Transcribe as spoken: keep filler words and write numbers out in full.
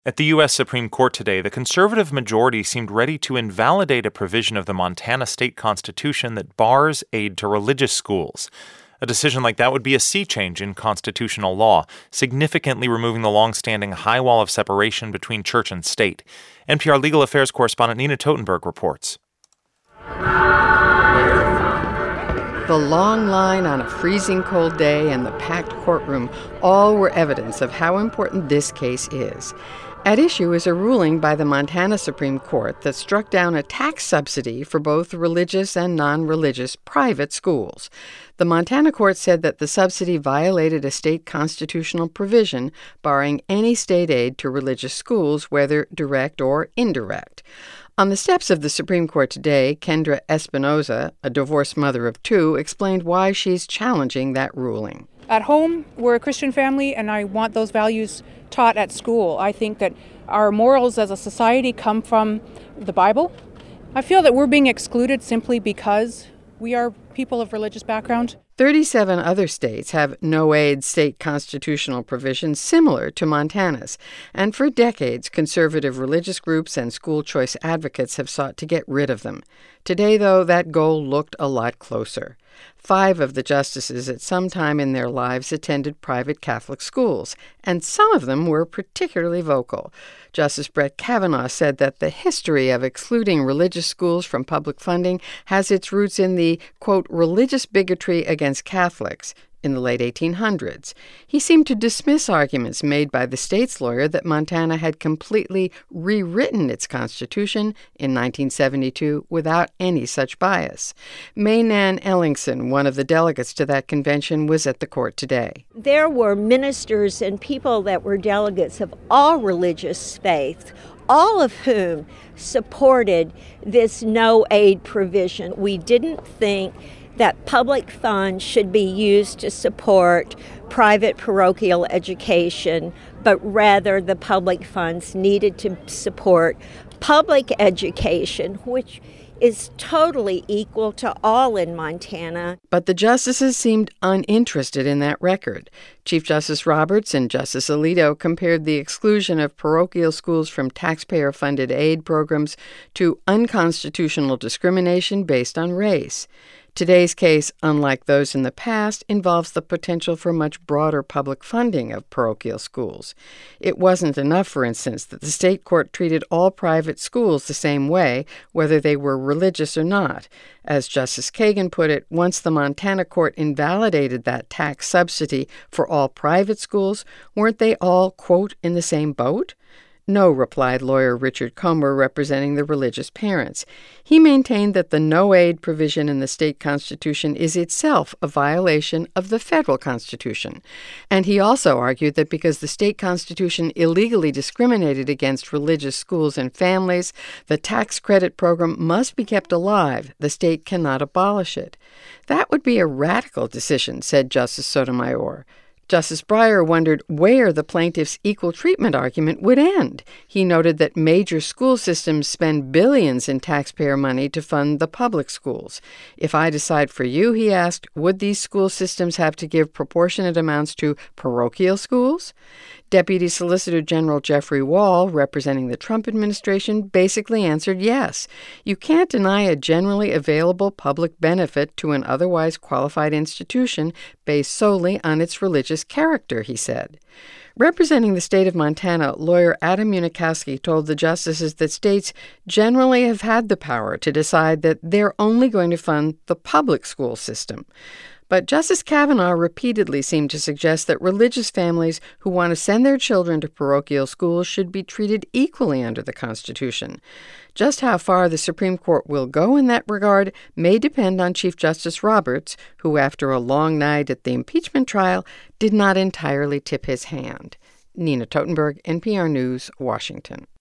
At the U S Supreme Court today, the conservative majority seemed ready to invalidate a provision of the Montana state constitution that bars aid to religious schools. A decision like that would be a sea change in constitutional law, significantly removing the long-standing high wall of separation between church and state. N P R legal affairs correspondent Nina Totenberg reports. The long line on a freezing cold day and the packed courtroom all were evidence of how important this case is. At issue is a ruling by the Montana Supreme Court that struck down a tax subsidy for both religious and non-religious private schools. The Montana court said that the subsidy violated a state constitutional provision barring any state aid to religious schools, whether direct or indirect. On the steps of the Supreme Court today, Kendra Espinoza, a divorced mother of two, explained why she's challenging that ruling. At home, we're a Christian family, and I want those values taught at school. I think that our morals as a society come from the Bible. I feel that we're being excluded simply because we are people of religious background. thirty-seven other states have no-aid state constitutional provisions similar to Montana's, and for decades, conservative religious groups and school choice advocates have sought to get rid of them. Today, though, that goal looked a lot closer. Five of the justices at some time in their lives attended private Catholic schools, and some of them were particularly vocal. Justice Brett Kavanaugh said that the history of excluding religious schools from public funding has its roots in the, quote, religious bigotry against Catholics in the late eighteen hundreds. He seemed to dismiss arguments made by the state's lawyer that Montana had completely rewritten its constitution in nineteen seventy-two without any such bias. May Nan Ellingson, one of the delegates to that convention, was at the court today. There were ministers and people that were delegates of all religious faiths, all of whom supported this no-aid provision. We didn't think that public funds should be used to support private parochial education, but rather the public funds needed to support public education, which is totally equal to all in Montana. But the justices seemed uninterested in that record. Chief Justice Roberts and Justice Alito compared the exclusion of parochial schools from taxpayer-funded aid programs to unconstitutional discrimination based on race. Today's case, unlike those in the past, involves the potential for much broader public funding of parochial schools. It wasn't enough, for instance, that the state court treated all private schools the same way, whether they were religious or not. As Justice Kagan put it, once the Montana court invalidated that tax subsidy for all private schools, weren't they all, quote, in the same boat? No, replied lawyer Richard Comer, representing the religious parents. He maintained that the no-aid provision in the state constitution is itself a violation of the federal constitution. And he also argued that because the state constitution illegally discriminated against religious schools and families, the tax credit program must be kept alive. The state cannot abolish it. That would be a radical decision, said Justice Sotomayor. Justice Breyer wondered where the plaintiff's equal treatment argument would end. He noted that major school systems spend billions in taxpayer money to fund the public schools. If I decide for you, he asked, would these school systems have to give proportionate amounts to parochial schools? Deputy Solicitor General Jeffrey Wall, representing the Trump administration, basically answered yes. You can't deny a generally available public benefit to an otherwise qualified institution based solely on its religious character, he said. Representing the state of Montana, lawyer Adam Unikowski told the justices that states generally have had the power to decide that they're only going to fund the public school system. But Justice Kavanaugh repeatedly seemed to suggest that religious families who want to send their children to parochial schools should be treated equally under the Constitution. Just how far the Supreme Court will go in that regard may depend on Chief Justice Roberts, who, after a long night at the impeachment trial, did not entirely tip his hand. Nina Totenberg, N P R News, Washington.